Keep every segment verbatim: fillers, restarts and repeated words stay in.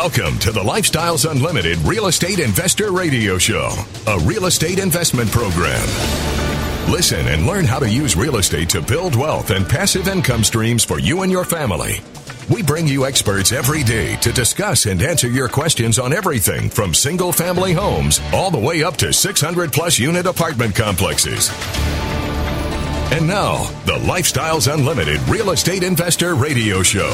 Welcome to the Lifestyles Unlimited Real Estate Investor Radio Show, a real estate investment program. Listen and learn how to use real estate to build wealth and passive income streams for you and your family. We bring you experts every day to discuss and answer your questions on everything from single-family homes all the way up to six hundred plus unit apartment complexes. And now, the Lifestyles Unlimited Real Estate Investor Radio Show.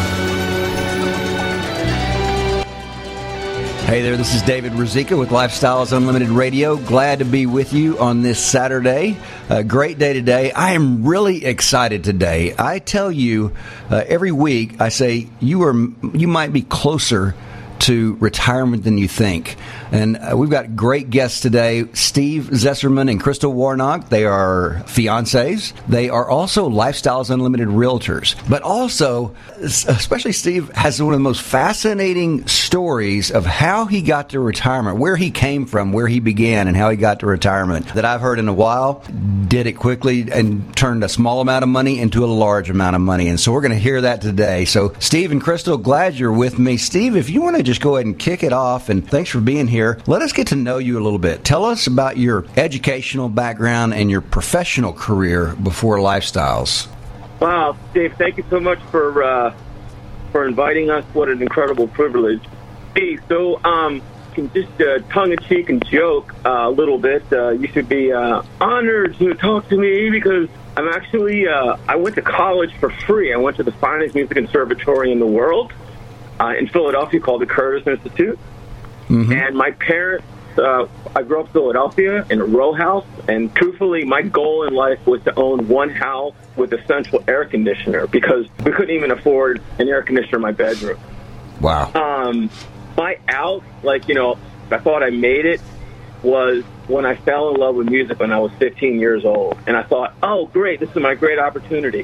Hey there, this is David Ruzicka with Lifestyles Unlimited Radio. Glad to be with you on this Saturday. A great day today. I am really excited today. I tell you, uh, every week I say you are you might be closer to retirement than you think. And uh, we've got great guests today, Steve Zesserman and Crystal Warnock. They are fiancés. They are also Lifestyles Unlimited realtors. But also, especially Steve has one of the most fascinating stories of how he got to retirement, where he came from, where he began, and how he got to retirement that I've heard in a while. Did it quickly and turned a small amount of money into a large amount of money. And so we're going to hear that today. So Steve and Crystal, glad you're with me. Steve, if you want to just go ahead and kick it off, and thanks for being here. Let us get to know you a little bit. Tell us about your educational background and your professional career before Lifestyles. Wow, Dave, thank you so much for uh, for inviting us. What an incredible privilege. Hey, so um, can just uh, tongue-in-cheek and joke uh, a little bit. Uh, you should be uh, honored to talk to me because I'm actually, uh, I went to college for free. I went to the finest music conservatory in the world. Uh, in Philadelphia called the Curtis Institute. Mm-hmm. And my parents, uh, I grew up in Philadelphia in a row house, and truthfully, my goal in life was to own one house with a central air conditioner because we couldn't even afford an air conditioner in my bedroom. Wow. Um, my out, like, you know, I thought I made it, was when I fell in love with music when I was fifteen years old. And I thought, oh, great, this is my great opportunity.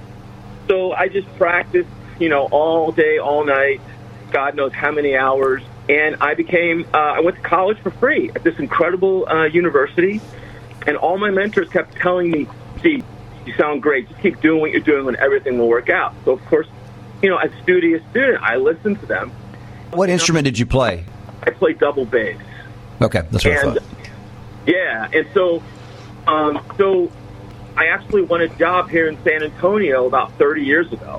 So I just practiced, you know, all day, all night, God knows how many hours. And I became, uh, I went to college for free at this incredible uh, university. And all my mentors kept telling me, gee, you sound great. Just keep doing what you're doing and everything will work out. So, of course, you know, as a studious student, I listened to them. What instrument did you play? I played double bass. Okay, that's what and, I thought. Yeah, and so, um, so I actually won a job here in San Antonio about thirty years ago.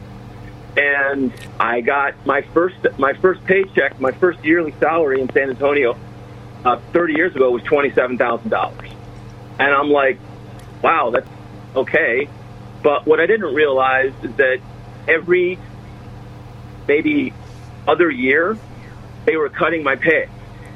And I got my first my first paycheck, my first yearly salary in San Antonio uh, thirty years ago was twenty-seven thousand dollars. And I'm like, wow, that's okay. But what I didn't realize is that every maybe other year, they were cutting my pay.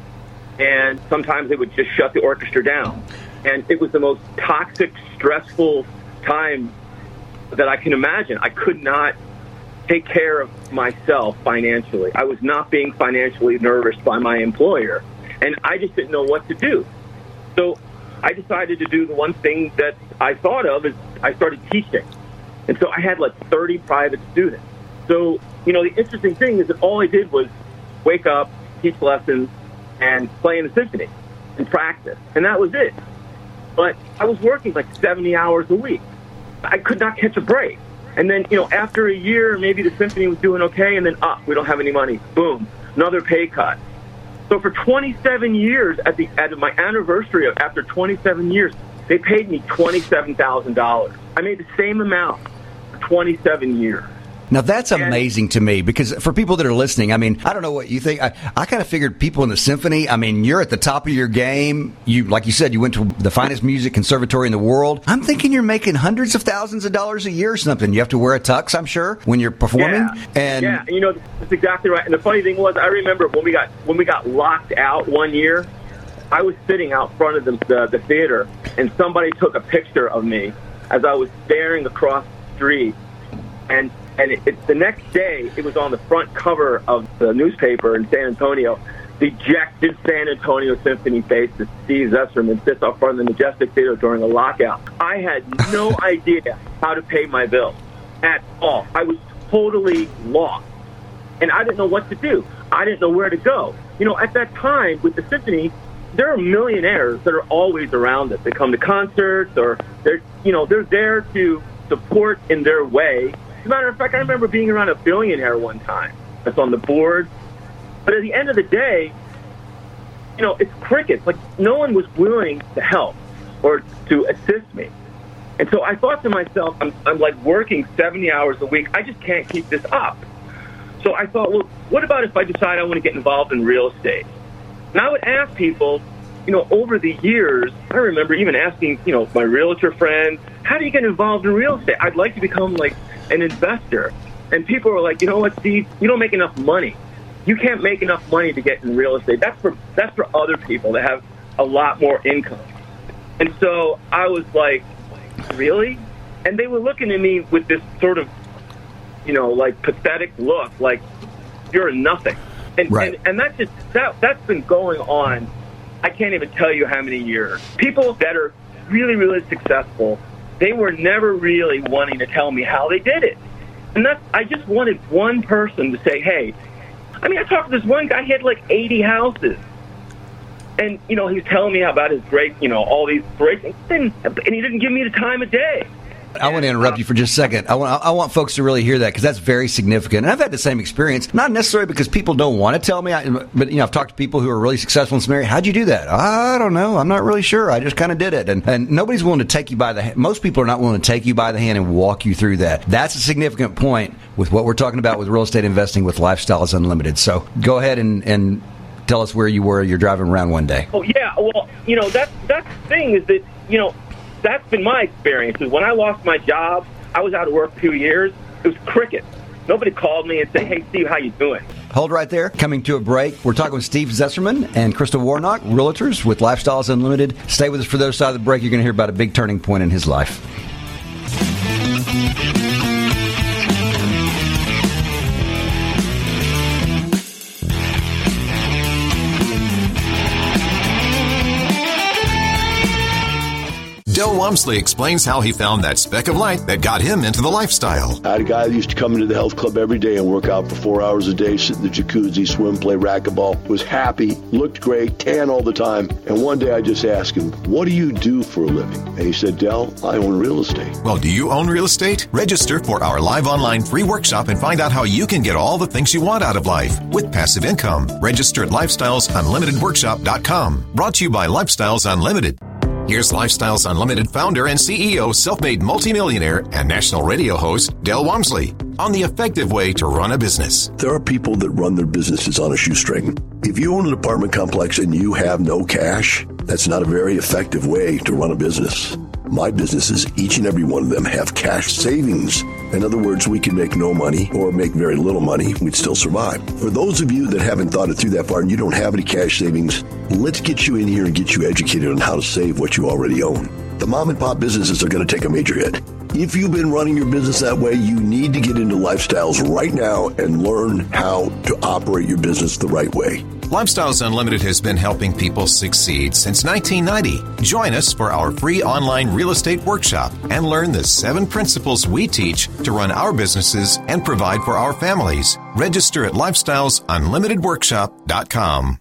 And sometimes they would just shut the orchestra down. And it was the most toxic, stressful time that I can imagine. I could not take care of myself financially. I was not being financially nourished by my employer, and I just didn't know what to do. So I decided to do the one thing that I thought of is I started teaching. And so I had like thirty private students. So, you know, the interesting thing is that all I did was wake up, teach lessons, and play in the symphony and practice. And that was it. But I was working like seventy hours a week. I could not catch a break. And then, you know, after a year, maybe the symphony was doing okay, and then, ah, we don't have any money. Boom, another pay cut. So for twenty-seven years, at the at my anniversary of after twenty-seven years, they paid me twenty-seven thousand dollars. I made the same amount for twenty-seven years. Now, that's amazing to me because for people that are listening, I mean, I don't know what you think. I, I kind of figured people in the symphony, I mean, you're at the top of your game. You, like you said, you went to the finest music conservatory in the world. I'm thinking you're making hundreds of thousands of dollars a year or something. You have to wear a tux, I'm sure, when you're performing. Yeah, and yeah. You know, that's exactly right. And the funny thing was, I remember when we got when we got locked out one year, I was sitting out front of the, the, the theater, and somebody took a picture of me as I was staring across the street. And And it, it, the next day, it was on the front cover of the newspaper in San Antonio. Dejected San Antonio Symphony bassist Steve Zesserman sits out front of the Majestic Theater during a lockout. I had no idea how to pay my bills at all. I was totally lost. And I didn't know what to do. I didn't know where to go. You know, at that time, with the symphony, there are millionaires that are always around us. They come to concerts, or they're, you know, they're there to support in their way. As a matter of fact, I remember being around a billionaire one time that's on the board, But at the end of the day, you know, it's crickets. Like, no one was willing to help or to assist me. And so I thought to myself, I'm, I'm like working seventy hours a week. I just can't keep this up. So I thought, well, what about if I decide I want to get involved in real estate? And I would ask people, you know, over the years, I remember even asking, you know, my realtor friends, how do you get involved in real estate? I'd like to become like an investor. And people were like, you know what, Steve, you don't make enough money. You can't make enough money to get in real estate. That's for that's for other people that have a lot more income. And so I was like, really? And they were looking at me with this sort of, you know, like pathetic look, like you're nothing. And right. and, and that's just that that's been going on. I can't even tell you how many years. People that are really, really successful, they were never really wanting to tell me how they did it. And that's, I just wanted one person to say, hey, I mean, I talked to this one guy, he had like eighty houses. And, you know, he was telling me about his great, you know, all these great things. And, and he didn't give me the time of day. I want to interrupt you for just a second. I want I want folks to really hear that because that's very significant. And I've had the same experience, not necessarily because people don't want to tell me, I, but, you know, I've talked to people who are really successful in some area. How'd you do that? I don't know. I'm not really sure. I just kind of did it. And, and nobody's willing to take you by the hand. Most people are not willing to take you by the hand and walk you through that. That's a significant point with what we're talking about with real estate investing with Lifestyles Unlimited. So go ahead and, and tell us where you were. You're driving around one day. Oh, yeah. Well, you know, that's, that's the thing is that, you know, that's been my experience. Is when I lost my job, I was out of work two years. It was crickets. Nobody called me and said, hey, Steve, how you doing? Hold right there. Coming to a break. We're talking with Steve Zesserman and Crystal Warnock, realtors with Lifestyles Unlimited. Stay with us for the other side of the break. You're going to hear about a big turning point in his life. Del Walmsley explains how he found that speck of light that got him into the lifestyle. I had a guy that used to come into the health club every day and work out for four hours a day, sit in the jacuzzi, swim, play racquetball, was happy, looked great, tan all the time. And one day I just asked him, what do you do for a living? And he said, Del, I own real estate. Well, do you own real estate? Register for our live online free workshop and find out how you can get all the things you want out of life with passive income. Register at lifestyles unlimited workshop dot com. Brought to you by Lifestyles Unlimited. Here's Lifestyles Unlimited founder and C E O, self-made multimillionaire, and national radio host, Del Walmsley, on the effective way to run a business. There are people that run their businesses on a shoestring. If you own an apartment complex and you have no cash, that's not a very effective way to run a business. My businesses, each and every one of them, have cash savings. In other words, we can make no money or make very little money. We'd still survive. For those of you that haven't thought it through that far and you don't have any cash savings, let's get you in here and get you educated on how to save what you already own. The mom and pop businesses are going to take a major hit. If you've been running your business that way, you need to get into Lifestyles right now and learn how to operate your business the right way. Lifestyles Unlimited has been helping people succeed since nineteen ninety. Join us for our free online real estate workshop and learn the seven principles we teach to run our businesses and provide for our families. Register at lifestyles unlimited workshop dot com.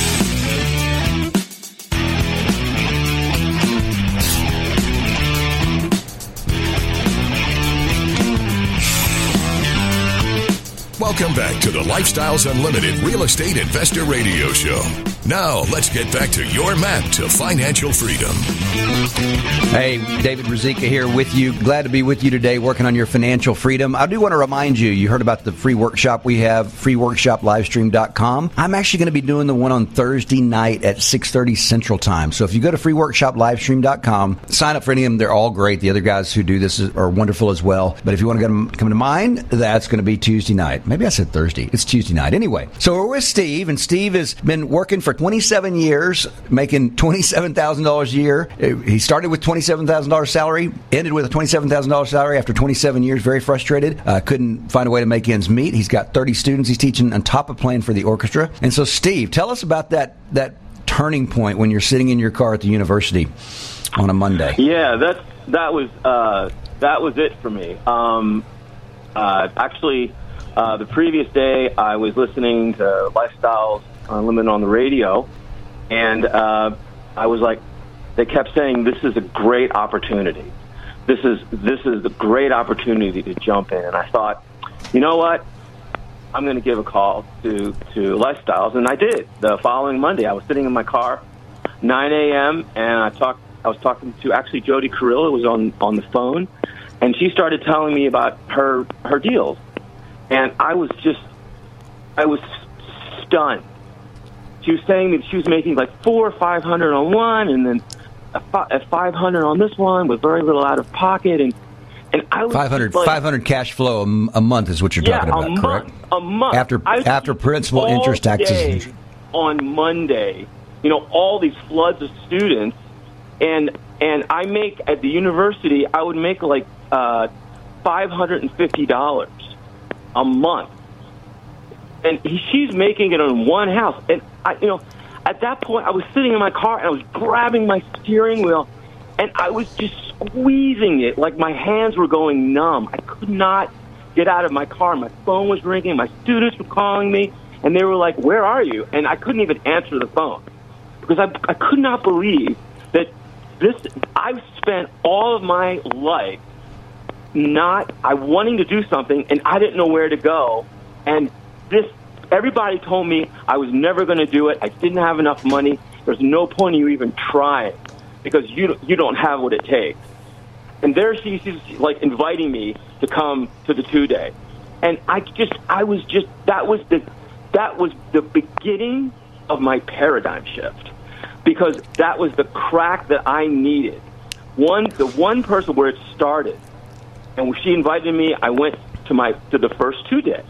Welcome back to the Lifestyles Unlimited Real Estate Investor Radio Show. Now, let's get back to your map to financial freedom. Hey, David Ruzicka here with you. Glad to be with you today working on your financial freedom. I do want to remind you, you heard about the free workshop we have, free workshop live stream dot com. I'm actually going to be doing the one on Thursday night at six thirty Central Time. So if you go to free workshop live stream dot com, sign up for any of them. They're all great. The other guys who do this are wonderful as well. But if you want to come to mine, that's going to be Tuesday night. Maybe I said Thursday. It's Tuesday night. Anyway, so we're with Steve, and Steve has been working for twenty-seven years, making twenty-seven thousand dollars a year. He started with twenty-seven thousand dollars salary, ended with a twenty-seven thousand dollars salary after twenty-seven years, very frustrated. Uh, couldn't find a way to make ends meet. He's got thirty students he's teaching on top of playing for the orchestra. And so, Steve, tell us about that that turning point when you're sitting in your car at the university on a Monday. Yeah, that's, that was uh, that was it for me. Um, uh, actually... Uh, the previous day, I was listening to Lifestyles Unlimited on the radio, and uh, I was like, they kept saying, this is a great opportunity. This is this is a great opportunity to jump in. And I thought, you know what? I'm going to give a call to, to Lifestyles. And I did. The following Monday, I was sitting in my car, nine a.m., and I talked. I was talking to actually Jody Carrillo, was on, on the phone, and she started telling me about her her deals. And I was just, I was stunned. She was saying that she was making like four or five hundred on one, and then a, fi- a five hundred on this one with very little out of pocket, and and I was five hundred, like, five hundred cash flow a, m- a month is what you're yeah, talking about, a correct? Month, a month after after principal, all interest, taxes. Day on Monday, you know, all these floods of students, and and I make at the university, I would make like uh, five hundred and fifty dollars a month, and he, she's making it on one house, and I, you know, at that point, I was sitting in my car and I was grabbing my steering wheel, and I was just squeezing it like my hands were going numb. I could not get out of my car. My phone was ringing. My students were calling me, and they were like, "Where are you?" And I couldn't even answer the phone because I, I could not believe that this. I've spent all of my life not I wanting to do something, and I didn't know where to go. And this, everybody told me I was never going to do it. I didn't have enough money. There's no point in you even trying because you you don't have what it takes. And there she, she's like inviting me to come to the two day, and I just I was just that was the that was the beginning of my paradigm shift, because that was the crack that I needed. One the one person where it started, and when she invited me, I went to my to the first two days,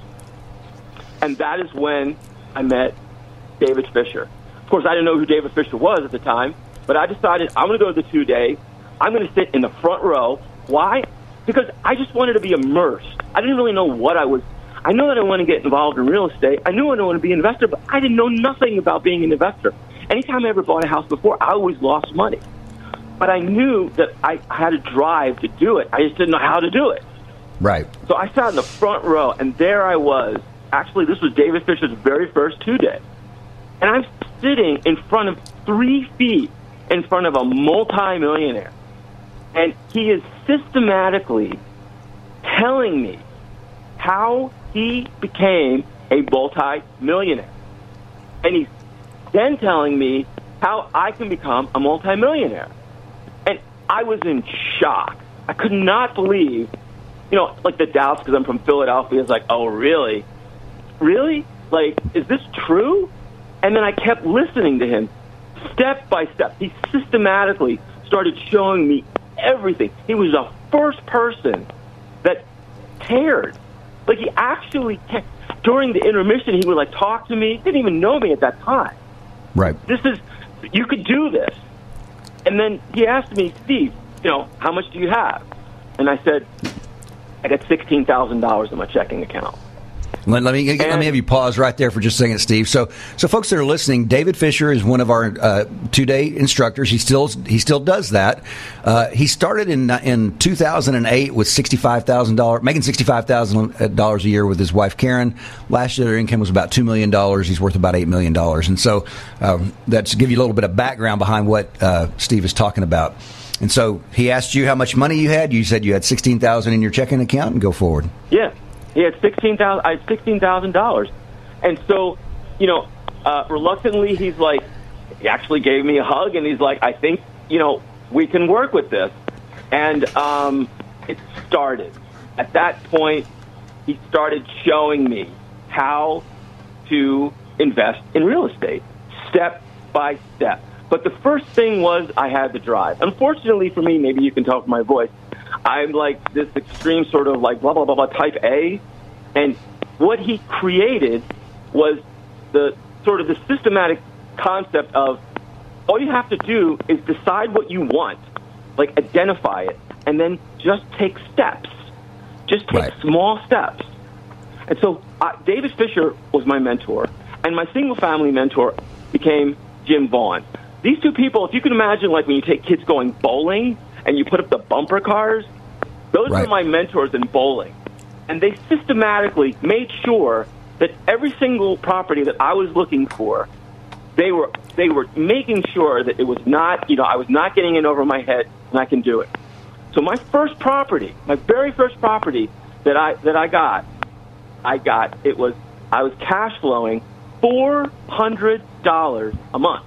and that is when I met David Fisher. Of course, I didn't know who David Fisher was at the time, but I decided I'm going to go to the two day. I'm going to sit in the front row. Why? Because I just wanted to be immersed. I didn't really know what I was. I know that I want to get involved in real estate. I knew I didn't want to be an investor, but I didn't know nothing about being an investor. Anytime I ever bought a house before, I always lost money. But I knew that I had a drive to do it. I just didn't know how to do it. Right. So I sat in the front row, and there I was. Actually, this was David Fisher's very first two-day. And I'm sitting in front of three feet in front of a multimillionaire. And he is systematically telling me how he became a multi-millionaire. And he's then telling me how I can become a multi-millionaire. And I was in shock. I could not believe, you know, like the doubts, because I'm from Philadelphia, is like, oh, really? Really? Like, is this true? And then I kept listening to him step by step. He systematically started showing me everything. He was the first person that cared. Like, he actually cared. During the intermission, he would, like, talk to me. He didn't even know me at that time. Right. This is, you could do this. And then he asked me, Steve, you know, how much do you have? And I said, I got sixteen thousand dollars in my checking account. Let, let me let me have you pause right there for just a second, Steve. So, so folks that are listening, David Fisher is one of our uh, two-day instructors. He still he still does that. Uh, he started in in two thousand eight with sixty-five thousand dollars, making sixty-five thousand dollars a year with his wife Karen. Last year, their income was about two million dollars. He's worth about eight million dollars. And so, um, that's to give you a little bit of background behind what uh, Steve is talking about. And so, he asked you how much money you had. You said you had sixteen thousand dollars in your checking account, and go forward. Yeah. He had sixteen thousand. I had sixteen thousand dollars, and so, you know, uh, reluctantly, he's like, he actually gave me a hug, and he's like, I think, you know, we can work with this, and um, it started. At that point, he started showing me how to invest in real estate, step by step. But the first thing was I had the drive. Unfortunately for me, maybe you can tell from my voice, I'm like this extreme sort of like blah, blah, blah, blah type A. And what he created was the sort of the systematic concept of all you have to do is decide what you want, like identify it, and then just take steps. Just take right. small steps. And so uh, David Fisher was my mentor, and my single-family mentor became Jim Vaughn. These two people, if you can imagine, like when you take kids going bowling and you put up the bumper cars, those right. were my mentors in bowling. And they systematically made sure that every single property that I was looking for, they were they were making sure that it was not, you know, I was not getting in over my head, and I can do it. So my first property, my very first property that I that I got, I got, it was I was cash flowing four hundred dollars a month.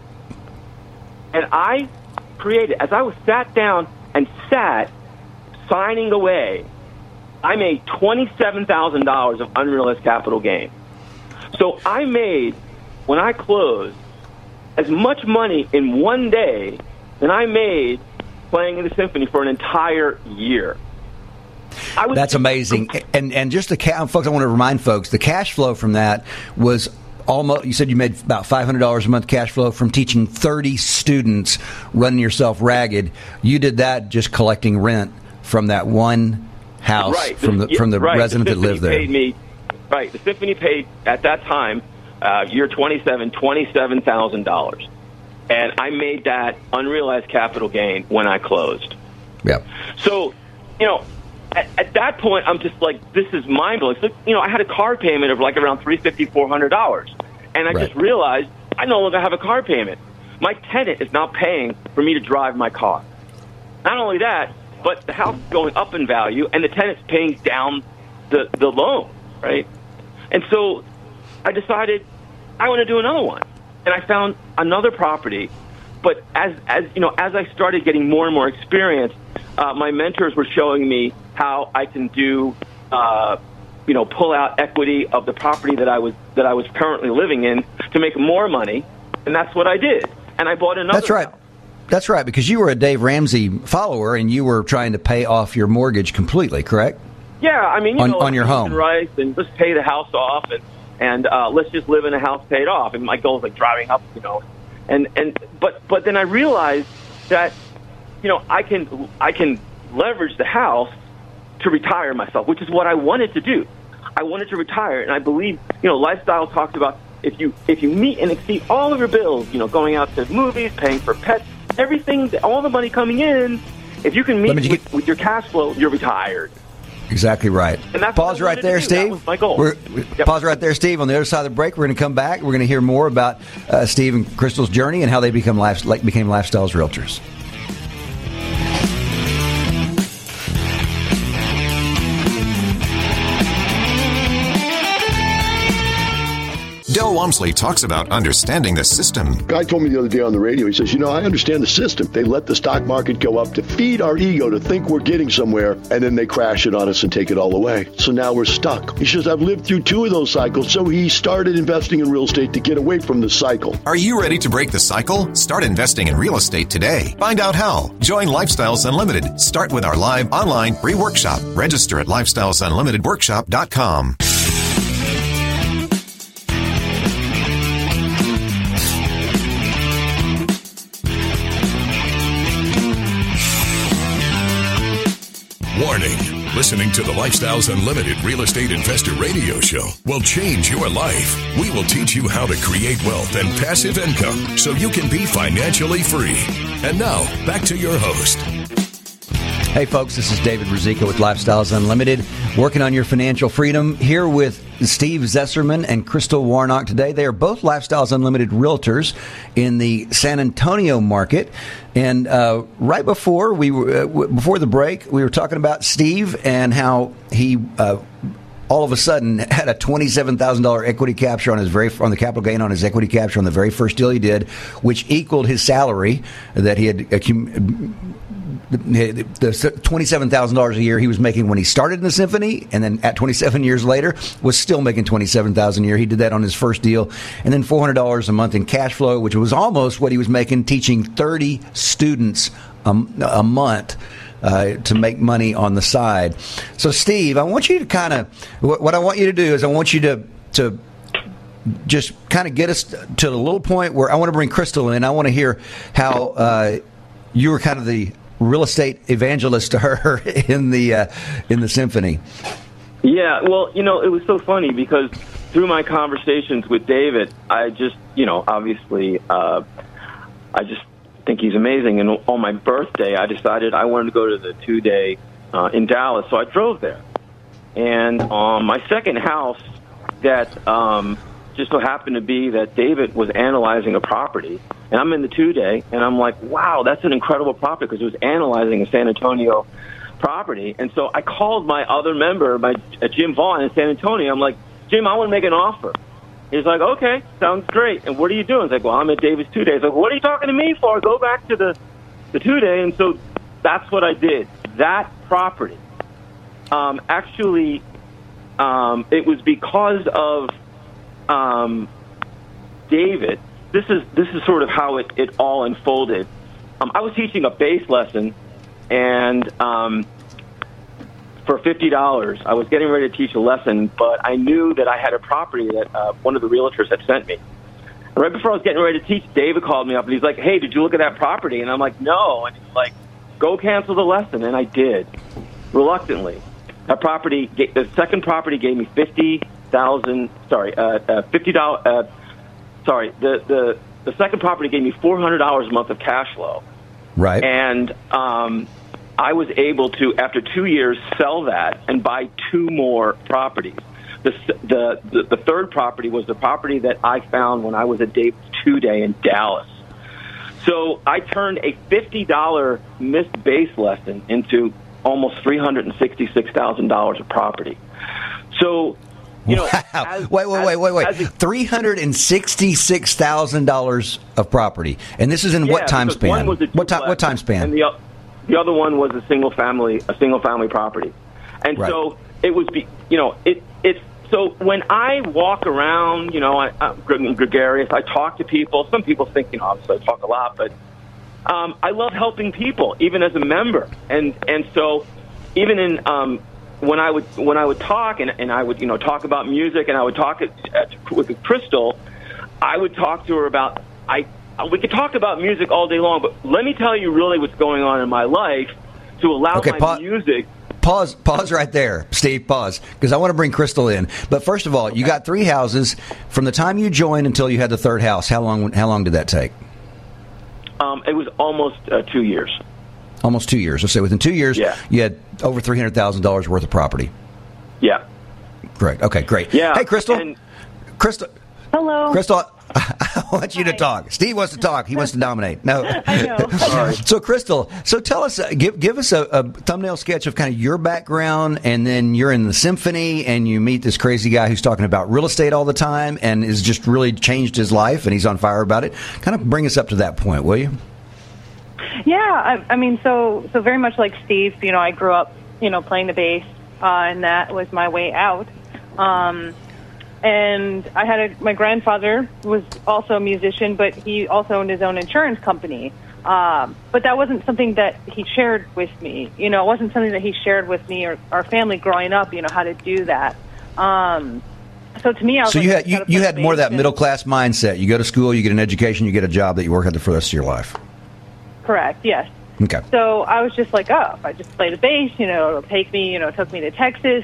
And I created, as I was sat down and sat signing away, I made twenty-seven thousand dollars of unrealized capital gain. So I made, when I closed, as much money in one day than I made playing in the symphony for an entire year. I was That's amazing. And and just the ca- folks, I want to remind folks, the cash flow from that was almost, you said you made about five hundred dollars a month cash flow from teaching thirty students, running yourself ragged. You did that just collecting rent from that one house, right. from the yeah, from the right. resident the that lived there. Paid me, right. The symphony paid, at that time, uh, year twenty-seven, twenty-seven thousand dollars. And I made that unrealized capital gain when I closed. Yep. So, you know, at, at that point, I'm just like, this is mind-blowing. So, you know, I had a car payment of like around three hundred fifty dollars, four hundred dollars. And I Right. just realized I no longer have a car payment. My tenant is now paying for me to drive my car. Not only that, but the house is going up in value, and the tenant's paying down the, the loan, right? And so I decided I want to do another one. And I found another property. But as, as you know, as I started getting more and more experience, uh, my mentors were showing me how I can do, uh, you know, pull out equity of the property that I was that I was currently living in to make more money, and that's what I did. And I bought another. That's right. house. That's right, because you were a Dave Ramsey follower, and you were trying to pay off your mortgage completely, correct? Yeah, I mean, you On- know, on your beans home. and rice, and let's pay the house off, and and uh, let's just live in a house paid off. And my goal is like driving up, you know, and and but but then I realized that, you know, I can I can leverage the house to retire myself, which is what I wanted to do. I wanted to retire, and I believe, you know, Lifestyle talks about if you if you meet and exceed all of your bills, you know, going out to movies, paying for pets, everything, all the money coming in, if you can meet me with, get- with your cash flow, you're retired. Exactly right. And that's Pause what I right wanted there, to do. That Steve. was my goal. We're, Yep. Pause right there, Steve. On the other side of the break, we're going to come back. We're going to hear more about uh, Steve and Crystal's journey and how they become life, like, became Lifestyles Realtors. Del Walmsley talks about understanding the system. Guy told me the other day on the radio, he says, you know, I understand the system. They let the stock market go up to feed our ego to think we're getting somewhere, and then they crash it on us and take it all away. So now we're stuck. He says, I've lived through two of those cycles, so he started investing in real estate to get away from the cycle. Are you ready to break the cycle? Start investing in real estate today. Find out how. Join Lifestyles Unlimited. Start with our live online free workshop. Register at lifestyles unlimited workshop dot com. Warning. Listening to the Lifestyles Unlimited Real Estate Investor Radio Show will change your life. We will teach you how to create wealth and passive income so you can be financially free. And now, back to your host. Hey, folks, this is David Ruzicka with Lifestyles Unlimited, working on your financial freedom, here with Steve Zesserman and Crystal Warnock today. They are both Lifestyles Unlimited realtors in the San Antonio market. And uh, right before we were, uh, w- before the break, we were talking about Steve and how he uh, all of a sudden had a twenty-seven thousand dollars equity capture on his very on the capital gain on his equity capture on the very first deal he did, which equaled his salary that he had accumulated. The, the twenty-seven thousand dollars a year he was making when he started in the symphony, and then at twenty-seven years later was still making twenty-seven thousand dollars a year. He did that on his first deal, and then four hundred dollars a month in cash flow, which was almost what he was making teaching thirty students a, a month uh, to make money on the side. So, Steve, I want you to kind of what, what I want you to do is I want you to to just kind of get us to the little point where I want to bring Crystal in. I want to hear how uh, you were kind of the real estate evangelist to her in the uh, in the symphony. Yeah, well, you know, it was so funny because through my conversations with David, I just, you know, obviously, uh, I just think he's amazing. And on my birthday, I decided I wanted to go to the two-day uh, in Dallas, so I drove there. And on my second house, that um, just so happened to be that David was analyzing a property, and I'm in the two-day, and I'm like, wow, that's an incredible property because it was analyzing a San Antonio property. And so I called my other member, my uh, Jim Vaughn in San Antonio. I'm like, Jim, I want to make an offer. He's like, okay, sounds great. And what are you doing? He's like, well, I'm at Davis Two Day. He's like, what are you talking to me for? Go back to the, the Two Day. And so that's what I did. That property, um, actually, um, it was because of um, David. This is this is sort of how it, it all unfolded. Um, I was teaching a bass lesson, and um, for fifty dollars, I was getting ready to teach a lesson, but I knew that I had a property that uh, one of the realtors had sent me. And right before I was getting ready to teach, David called me up, and he's like, hey, did you look at that property? And I'm like, no. And he's like, go cancel the lesson. And I did, reluctantly. That property, the second property gave me fifty thousand dollars, sorry, uh, uh, fifty dollars, uh, sorry, the, the, the second property gave me four hundred dollars a month of cash flow. Right. And um, I was able to, after two years, sell that and buy two more properties. The, the, the, the third property was the property that I found when I was at Davis Two Day in Dallas. So I turned a fifty dollars missed bass lesson into almost three hundred sixty-six thousand dollars of property. So, you know, wow. as, wait, wait, as, wait, wait, wait. as a, three hundred sixty-six thousand dollars of property. And this is in yeah, what time span? One was a what, time, what time span? And the, the other one was a single family, a single family property. And right. so it was, be, you know, it, it's, so when I walk around, you know, I, I'm gregarious, I talk to people. Some people think, you know, obviously I talk a lot, but um, I love helping people, even as a member. And and so even in um, when I would when I would talk and, and I would, you know, talk about music, and I would talk at, at, with Crystal, I would talk to her about, I we could talk about music all day long, but let me tell you really what's going on in my life to allow okay, my pa- music. Pause, pause right there, Steve, pause, because I want to bring Crystal in. But first of all, you got three houses. From the time you joined until you had the third house, how long How long did that take? Um, it was almost uh, two years. Almost two years. Let's say within two years, yeah. you had over three hundred thousand dollars worth of property. Yeah. Great. Okay, great. Yeah. Hey, Crystal. And, Crystal. Hello. Crystal, I want you Hi. to talk. Steve wants to talk. He wants to dominate. No. I know. Sorry. So, Crystal, so tell us, uh, give give us a, a thumbnail sketch of kind of your background, and then you're in the symphony, and you meet this crazy guy who's talking about real estate all the time, and has just really changed his life, and he's on fire about it. Kind of bring us up to that point, will you? Yeah, I, I mean, so so very much like Steve, you know, I grew up, you know, playing the bass, uh, and that was my way out. Um, and I had a, my grandfather was also a musician, but he also owned his own insurance company. Um, but that wasn't something that he shared with me. You know, it wasn't something that he shared with me or our family growing up, you know, how to do that. Um, so to me, I was so like, you had you, you had more of that and, middle class mindset. You go to school, you get an education, you get a job that you work at for the rest of your life. Correct. Yes. Okay. So I was just like, oh, if I just play the bass, you know, it'll take me, you know, it took me to Texas,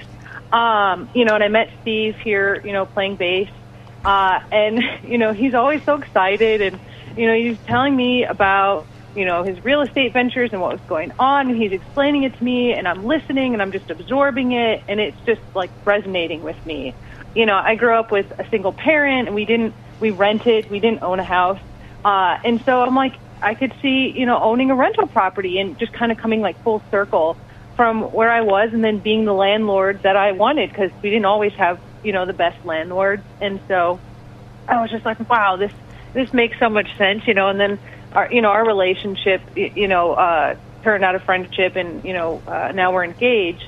um, you know, and I met Steve here, you know, playing bass, uh, and you know, he's always so excited, and you know, he's telling me about, you know, his real estate ventures and what was going on, and he's explaining it to me, and I'm listening, and I'm just absorbing it, and it's just like resonating with me. You know, I grew up with a single parent, and we didn't, we rented, we didn't own a house, uh, and so I'm like, I could see, you know, owning a rental property and just kind of coming like full circle from where I was, and then being the landlord that I wanted, because we didn't always have, you know, the best landlords. And so I was just like, wow, this this makes so much sense, you know. And then our, you know, our relationship, you know, uh, turned out a friendship, and you know, uh, now we're engaged.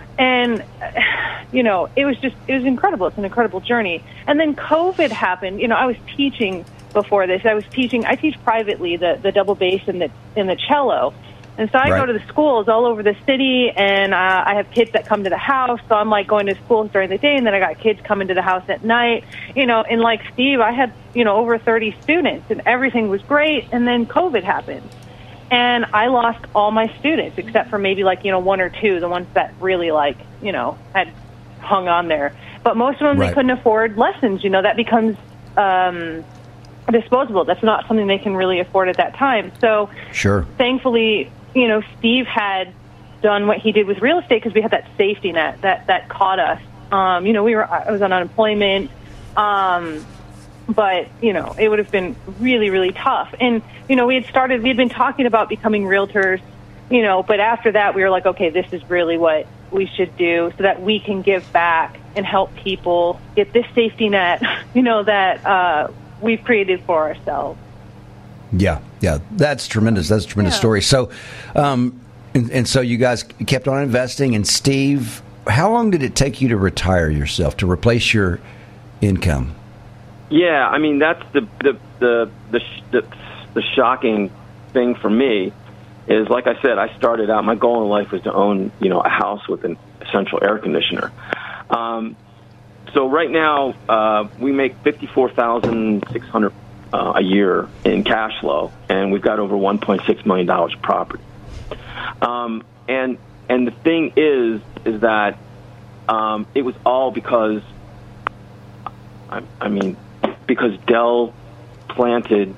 And you know, it was just it was incredible. It's an incredible journey. And then COVID happened. You know, I was teaching. Before this, I was teaching. I teach privately the, the double bass and the and the cello, and so I right. go to the schools all over the city, and uh, I have kids that come to the house. So I'm like going to schools during the day, and then I got kids coming to the house at night. You know, and like Steve, I had you know over thirty students, and everything was great. And then COVID happened, and I lost all my students except for maybe like you know one or two, the ones that really like you know had hung on there. But most of them right. they couldn't afford lessons. You know, that becomes. Um, disposable. That's not something they can really afford at that time. So sure. Thankfully, you know, Steve had done what he did with real estate, because we had that safety net that, that caught us. Um, you know, we were, I was on unemployment, um, but, you know, it would have been really, really tough. And, you know, we had started, we had been talking about becoming realtors, you know, but after that we were like, okay, this is really what we should do so that we can give back and help people get this safety net, you know, that uh, we've created for ourselves. Yeah, yeah, that's tremendous. That's a tremendous yeah. story. So, um, and, and so you guys kept on investing. And Steve, how long did it take you to retire yourself, to replace your income? Yeah, I mean, that's the the the the, the, the shocking thing for me is, like I said, I started out, my goal in life was to own, you know, a house with an central air conditioner. Um, so right now, uh, we make fifty-four thousand six hundred dollars uh, a year in cash flow, and we've got over one point six million dollars of property. Um, and and the thing is, is that um, it was all because, I, I mean, because Del planted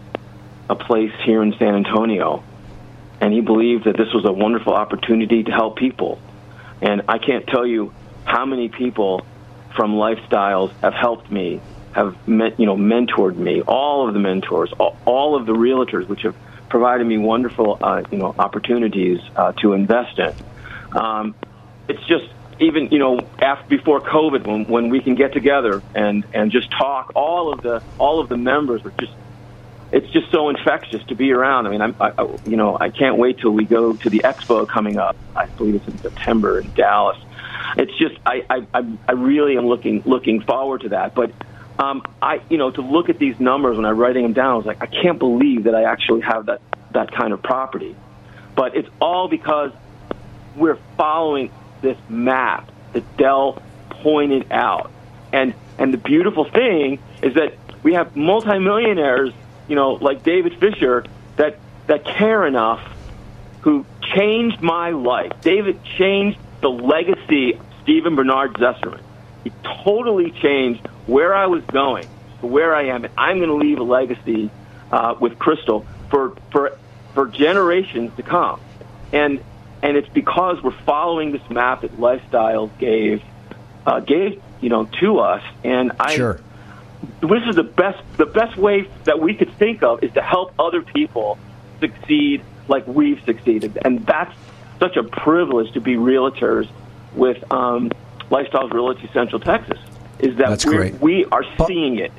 a place here in San Antonio, and he believed that this was a wonderful opportunity to help people. And I can't tell you how many people from Lifestyles have helped me, have met, you know, mentored me. All of the mentors, all, all of the realtors, which have provided me wonderful, uh, you know, opportunities uh, to invest in. Um, it's just even, you know, after before COVID, when when we can get together and and just talk, all of the all of the members are just. It's just so infectious to be around. I mean, I'm, I, you know, I can't wait till we go to the expo coming up. I believe it's in September in Dallas. It's just, I, I, I really am looking looking forward to that. But um, I, you know, to look at these numbers when I'm writing them down, I was like, I can't believe that I actually have that that kind of property. But it's all because we're following this map that Del pointed out, and and the beautiful thing is that we have multimillionaires, you know, like David Fisher, that that care enough, who changed my life. David changed the legacy of Stephen Bernard Zesserman. He totally changed where I was going to where I am, and I'm going to leave a legacy uh, with Crystal for for for generations to come. And and it's because we're following this map that Lifestyles gave uh, gave you know to us. And I. Sure. This is the best the best way that we could think of, is to help other people succeed like we've succeeded. And that's such a privilege to be realtors with um, Lifestyles Realty Central Texas, is that we're, we are seeing it.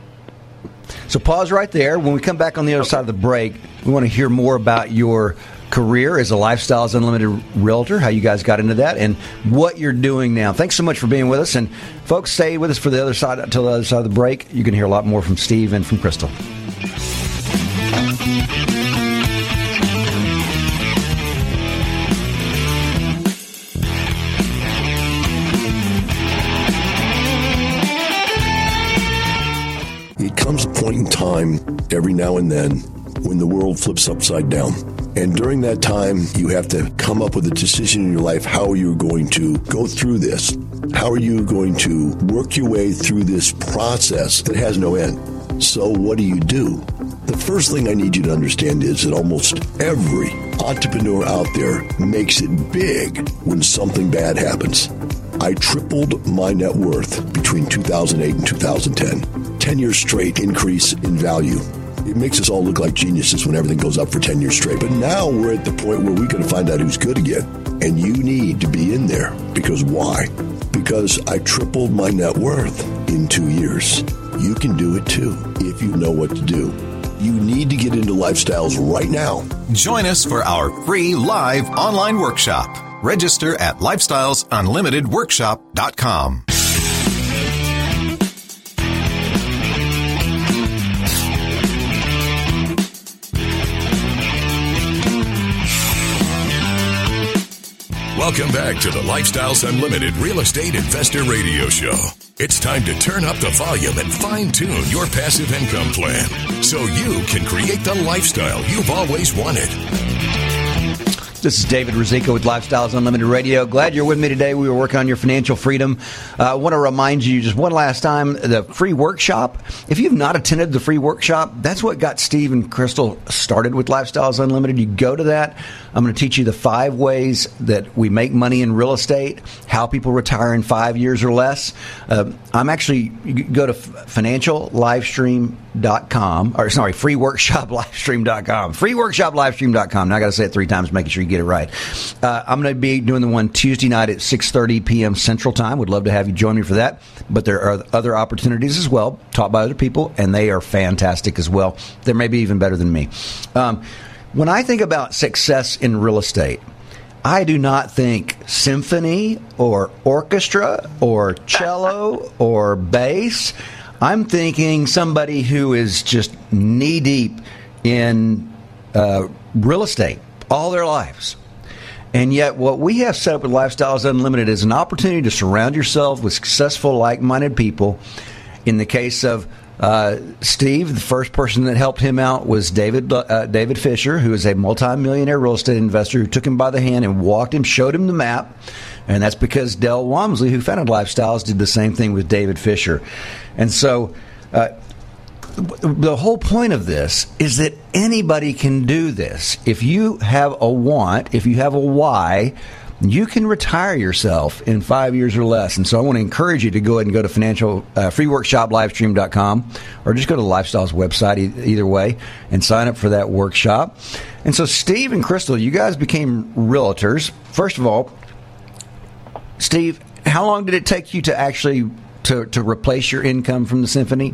So pause right there. When we come back on the other okay. side of the break, we want to hear more about your career as a Lifestyles Unlimited realtor, how you guys got into that, and what you're doing now. Thanks so much for being with us. And folks, stay with us for the other side until the other side of the break. You can hear a lot more from Steve and from Crystal. It comes a point in time every now and then when the world flips upside down. And during that time, you have to come up with a decision in your life. How are you going to go through this? How are you going to work your way through this process that has no end? So what do you do? The first thing I need you to understand is that almost every entrepreneur out there makes it big when something bad happens. I tripled my net worth between two thousand eight and two thousand ten. ten years straight increase in value. It makes us all look like geniuses when everything goes up for ten years straight. But now we're at the point where we're going to find out who's good again. And you need to be in there. Because why? Because I tripled my net worth in two years. You can do it too, if you know what to do. You need to get into Lifestyles right now. Join us for our free live online workshop. Register at lifestyles unlimited workshop dot com. Welcome back to the Lifestyles Unlimited Real Estate Investor Radio Show. It's time to turn up the volume and fine-tune your passive income plan so you can create the lifestyle you've always wanted. This is David Ruzicka with Lifestyles Unlimited Radio. Glad you're with me today. We were working on your financial freedom. Uh, I want to remind you just one last time, the free workshop. If you've not attended the free workshop, that's what got Steve and Crystal started with Lifestyles Unlimited. You go to that. I'm going to teach you the five ways that we make money in real estate, how people retire in five years or less. Uh, I'm actually, you go to financial livestream dot com, or sorry, free workshop livestream dot com. free workshop livestream dot com. Now I got to say it three times, making sure you get it right. Uh, I'm going to be doing the one Tuesday night at six thirty p.m. Central Time. Would love to have you join me for that. But there are other opportunities as well, taught by other people, and they are fantastic as well. They may be even better than me. Um, when I think about success in real estate, I do not think symphony or orchestra or cello or bass. I'm thinking somebody who is just knee-deep in uh, real estate all their lives. And yet what we have set up with Lifestyles Unlimited is an opportunity to surround yourself with successful, like-minded people. In the case of uh, Steve, the first person that helped him out was David uh, David Fisher, who is a multimillionaire real estate investor who took him by the hand and walked him, showed him the map. And that's because Del Walmsley, who founded Lifestyles, did the same thing with David Fisher. And so uh, the whole point of this is that anybody can do this. If you have a want, if you have a why, you can retire yourself in five years or less. And so I want to encourage you to go ahead and go to financial uh, free workshop livestream dot com or just go to the Lifestyles website e- either way and sign up for that workshop. And so Steve and Crystal, you guys became realtors. First of all, Steve, how long did it take you to actually to, to replace your income from the symphony?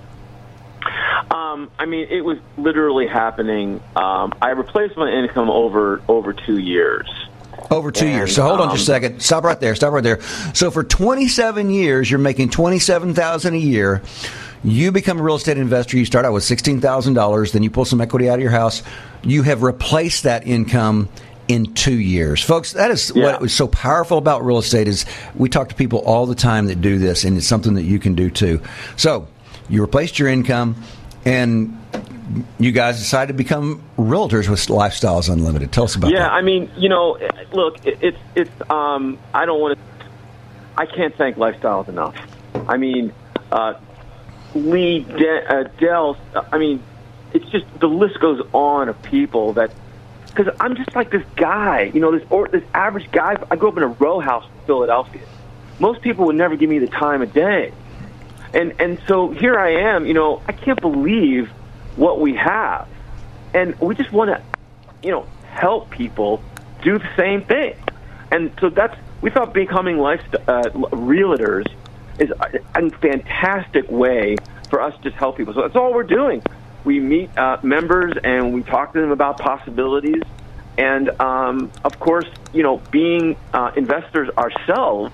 Um, I mean, it was literally happening. Um, I replaced my income over over two years. Over two and, years. So hold on um, just a second. Stop right there. Stop right there. So for twenty-seven years, you're making twenty-seven thousand dollars a year. You become a real estate investor. You start out with sixteen thousand dollars. Then you pull some equity out of your house. You have replaced that income in two years. Folks, that is yeah. what was so powerful about real estate is we talk to people all the time that do this, and it's something that you can do too. So you replaced your income, and you guys decided to become realtors with Lifestyles Unlimited. Tell us about yeah, that. Yeah, I mean, you know, look, it, it's, it's, um, I don't want to, I can't thank Lifestyles enough. I mean, uh, Lee, De- uh, Del, I mean, it's just, the list goes on of people that, because I'm just like this guy, you know, this or, this average guy. I grew up in a row house in Philadelphia. Most people would never give me the time of day. And and so here I am, you know, I can't believe what we have. And we just want to, you know, help people do the same thing. And so that's, we thought becoming life, uh, realtors is a, a fantastic way for us to just help people. So that's all we're doing. We meet uh, members and we talk to them about possibilities. And, um, of course, you know, being uh, investors ourselves,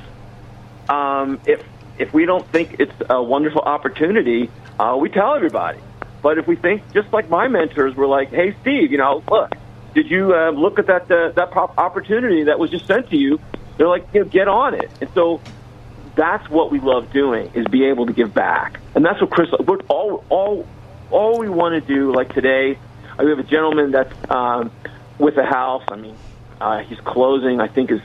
um, if if we don't think it's a wonderful opportunity, uh, we tell everybody. But if we think, just like my mentors were like, hey, Steve, you know, look, did you uh, look at that uh, that opportunity that was just sent to you? They're like, you know, get on it. And so that's what we love doing, is be able to give back. And that's what Chris, we're all, all, all we want to do, like today, we have a gentleman that's um, with a house. I mean, uh, he's closing, I think, is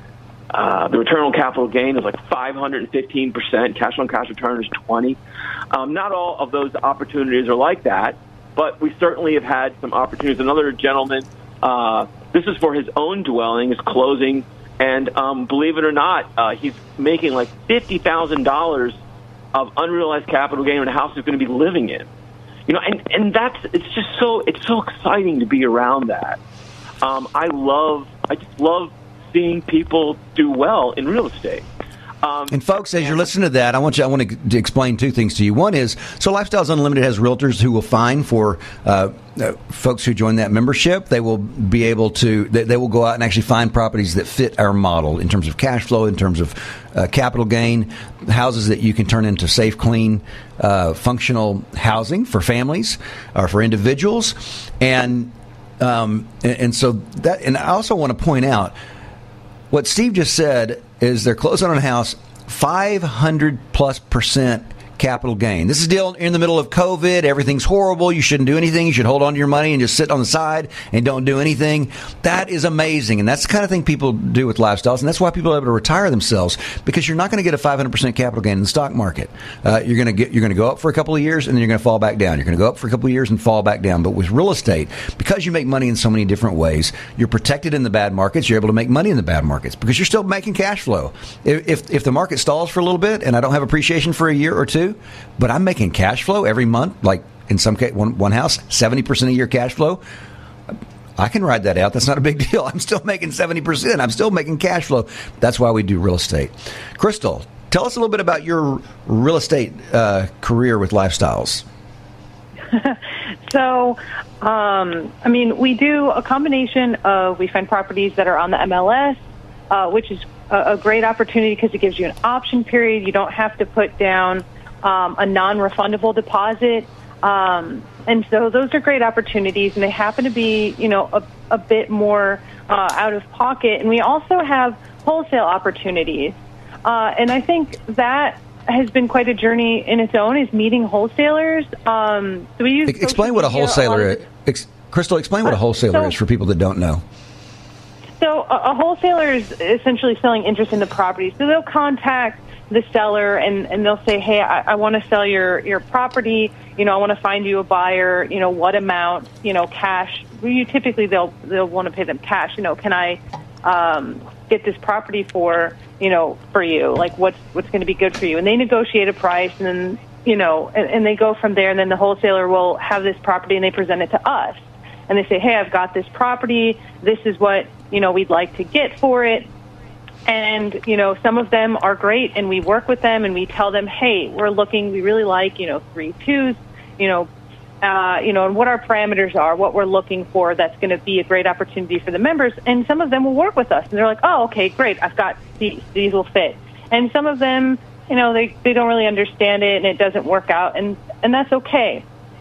uh, the return on capital gain is like five hundred fifteen percent. Cash on cash return is twenty. Um, not all of those opportunities are like that, but we certainly have had some opportunities. Another gentleman, uh, this is for his own dwelling, is closing, and um, believe it or not, uh, he's making like fifty thousand dollars of unrealized capital gain on a house he's going to be living in. You know, and, and that's, it's just so, it's so exciting to be around that. Um, I love, I just love seeing people do well in real estate. Um, and folks, as you're listening to that, I want you. I want to, to explain two things to you. One is, so Lifestyles Unlimited has realtors who will find for uh, uh, folks who join that membership. They will be able to. They, they will go out and actually find properties that fit our model in terms of cash flow, in terms of uh, capital gain, houses that you can turn into safe, clean, uh, functional housing for families or for individuals, and um, and, and so that. And I also want to point out what Steve just said is they're closing on a house, five hundred plus percent capital gain. This is still in the middle of COVID. Everything's horrible. You shouldn't do anything. You should hold on to your money and just sit on the side and don't do anything. That is amazing. And that's the kind of thing people do with Lifestyles. And that's why people are able to retire themselves, because you're not going to get a five hundred percent capital gain in the stock market. Uh, you're going to get, you're going to go up for a couple of years and then you're going to fall back down. You're going to go up for a couple of years and fall back down. But with real estate, because you make money in so many different ways, you're protected in the bad markets. You're able to make money in the bad markets because you're still making cash flow. If, if, if the market stalls for a little bit and I don't have appreciation for a year or two, but I'm making cash flow every month, like in some case, one, one house, seventy percent a year cash flow, I can ride that out. That's not a big deal. I'm still making seventy percent. I'm still making cash flow. That's why we do real estate. Crystal, tell us a little bit about your real estate uh, career with Lifestyles. So, um, I mean, we do a combination of, we find properties that are on the M L S, uh, which is a, a great opportunity because it gives you an option period. You don't have to put down um, a non-refundable deposit. Um, and so those are great opportunities, and they happen to be, you know, a, a bit more uh, out of pocket. And we also have wholesale opportunities. Uh, and I think that has been quite a journey in its own, is meeting wholesalers. Um, so we use explain what a wholesaler is. Ex- Crystal, explain what a wholesaler so, is for people that don't know. So a, a wholesaler is essentially selling interest in the property. So they'll contact the seller and, and they'll say, hey, I, I want to sell your, your property. You know, I want to find you a buyer. You know, what amount, you know, cash. You typically they'll, they'll want to pay them cash. You know, can I um, get this property for, you know, for you? Like what's, what's going to be good for you? And they negotiate a price and then, you know, and, and they go from there. And then the wholesaler will have this property and they present it to us. And they say, hey, I've got this property. This is what, you know, we'd like to get for it. And, you know, some of them are great, and we work with them, and we tell them, hey, we're looking, we really like, you know, three twos, you know, uh, you know, and what our parameters are, what we're looking for that's going to be a great opportunity for the members. And some of them will work with us, and they're like, oh, okay, great, I've got these, these will fit. And some of them, you know, they, they don't really understand it, and it doesn't work out, and, and that's okay.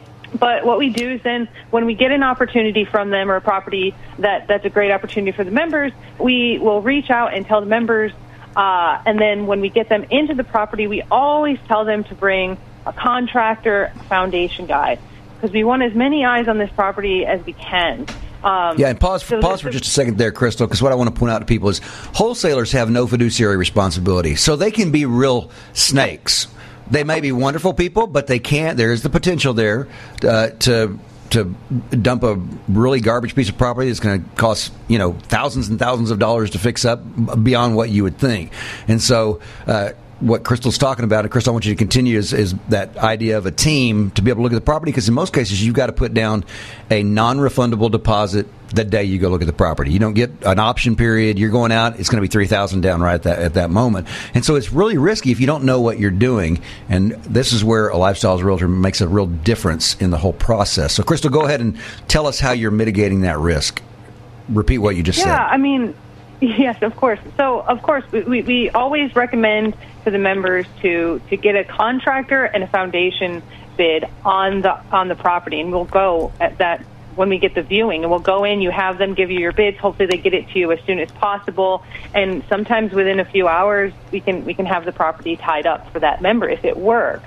But what we do is then when we get an opportunity from them or a property that, that's a great opportunity for the members, we will reach out and tell the members. Uh, and then when we get them into the property, we always tell them to bring a contractor, a foundation guy, because we want as many eyes on this property as we can. Um, yeah, and pause, so pause for just a second there, Crystal, because what I want to point out to people is wholesalers have no fiduciary responsibility. So they can be real snakes. They may be wonderful people, but they can't. There is the potential there uh, to to dump a really garbage piece of property that's going to cost, you know, thousands and thousands of dollars to fix up beyond what you would think. And so uh, what Crystal's talking about, and Crystal, I want you to continue, is, is that idea of a team to be able to look at the property, because in most cases you've got to put down a non-refundable deposit the day you go look at the property. You don't get an option period. You're going out, it's going to be three thousand dollars down right at that, at that moment. And so it's really risky if you don't know what you're doing. And this is where a Lifestyles realtor makes a real difference in the whole process. So, Crystal, go ahead and tell us how you're mitigating that risk. Repeat what you just yeah, said. Yeah, I mean, yes, of course. So, of course, we, we always recommend to the members to, to get a contractor and a foundation bid on the on the property. And we'll go at that when we get the viewing, and we'll go in, you have them give you your bids. Hopefully they get it to you as soon as possible. And sometimes within a few hours, we can we can have the property tied up for that member if it works.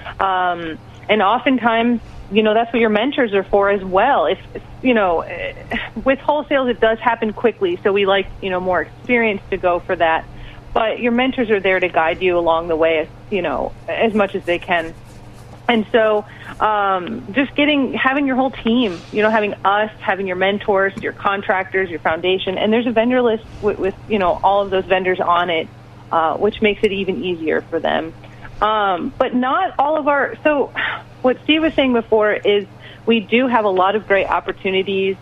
Um, and oftentimes, you know, that's what your mentors are for as well. If, you know, with wholesales, it does happen quickly. So we like, you know, more experience to go for that. But your mentors are there to guide you along the way, you know, as much as they can. And so um, just getting, having your whole team, you know, having us, having your mentors, your contractors, your foundation, and there's a vendor list with, with you know, all of those vendors on it, uh, which makes it even easier for them. Um, but not all of our, so what Steve was saying before is we do have a lot of great opportunities,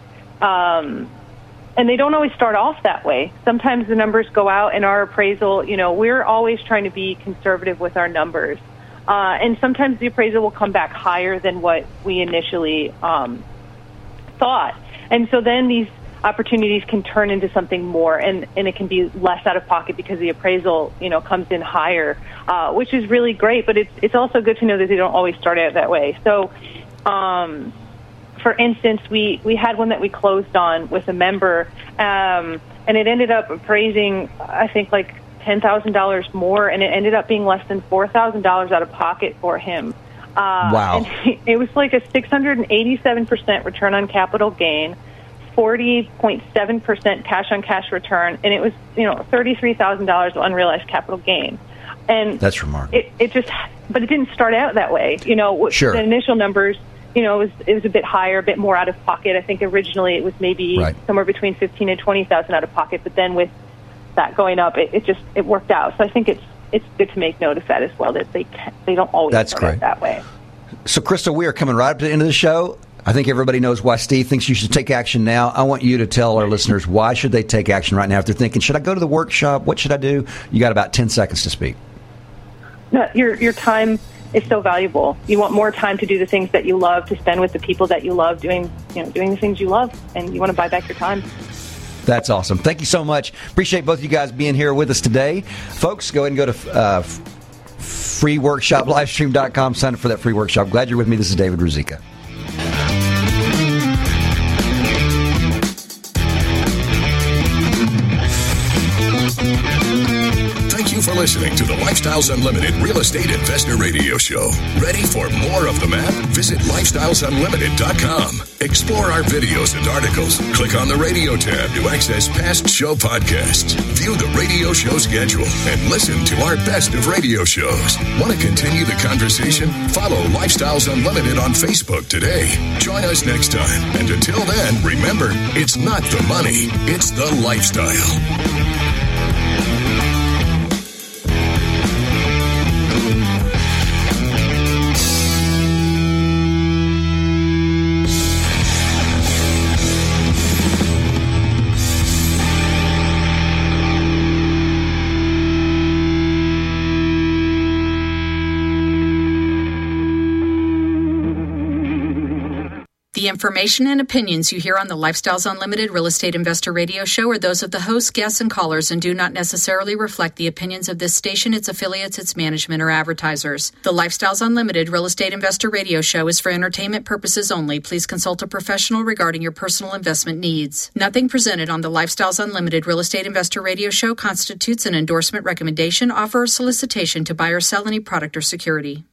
um, and they don't always start off that way. Sometimes the numbers go out in our appraisal, you know, we're always trying to be conservative with our numbers. Uh, and sometimes the appraisal will come back higher than what we initially um, thought. And so then these opportunities can turn into something more, and, and it can be less out of pocket because the appraisal, you know, comes in higher, uh, which is really great. But it's it's also good to know that they don't always start out that way. So, um, for instance, we, we had one that we closed on with a member, um, and it ended up appraising, I think, like ten thousand dollars more, and it ended up being less than four thousand dollars out of pocket for him. Uh, wow. And he, it was like a six hundred eighty-seven percent return on capital gain, forty point seven percent cash-on-cash return, and it was, you know, thirty-three thousand dollars of unrealized capital gain. And that's remarkable. It, it just, but it didn't start out that way. You know, sure. The initial numbers, you know, it was, it was a bit higher, a bit more out of pocket. I think originally it was maybe right. somewhere between fifteen and twenty thousand out of pocket, but then with that going up, it, it just it worked out. So I think it's it's good to make note of that as well, that they can, they don't always That's start great. it that way. So, Crystal, we are coming right up to the end of the show. I think everybody knows why Steve thinks you should take action now. I want you to tell our listeners why should they take action right now if they're thinking, should I go to the workshop? What should I do? You got about ten seconds to speak. No, your your time is so valuable. You want more time to do the things that you love, to spend with the people that you love, doing you know doing the things you love, and you want to buy back your time. That's awesome. Thank you so much. Appreciate both of you guys being here with us today. Folks, go ahead and go to uh, free workshop livestream dot com. Sign up for that free workshop. Glad you're with me. This is David Ruzicka. Thank you for listening to the Lifestyles Unlimited Real Estate Investor Radio Show. Ready for more of the map? Visit lifestyles unlimited dot com. Explore our videos and articles. Click on the radio tab to access past show podcasts. View the radio show schedule and listen to our best of radio shows. Want to continue the conversation? Follow Lifestyles Unlimited on Facebook today. Join us next time. And until then, remember, it's not the money, it's the lifestyle. The information and opinions you hear on the Lifestyles Unlimited Real Estate Investor Radio Show are those of the hosts, guests, and callers and do not necessarily reflect the opinions of this station, its affiliates, its management, or advertisers. The Lifestyles Unlimited Real Estate Investor Radio Show is for entertainment purposes only. Please consult a professional regarding your personal investment needs. Nothing presented on the Lifestyles Unlimited Real Estate Investor Radio Show constitutes an endorsement, recommendation, offer, or solicitation to buy or sell any product or security.